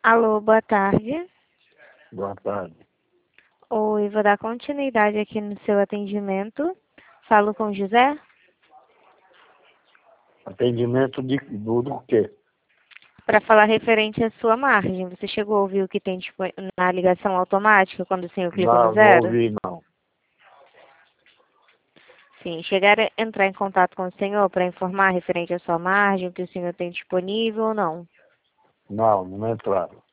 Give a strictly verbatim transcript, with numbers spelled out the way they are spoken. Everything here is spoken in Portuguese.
Alô, boa tarde. Boa tarde. Oi, vou dar continuidade aqui no seu atendimento. Falo com o José? Atendimento de, do, do quê? Para falar referente à sua margem. Você chegou a ouvir o que tem tipo, na ligação automática quando o senhor clica no Não, não zero? ouvi, não. Sim, chegar a entrar em contato com o senhor para informar referente à sua margem, o que o senhor tem disponível ou não? Não, não entraram.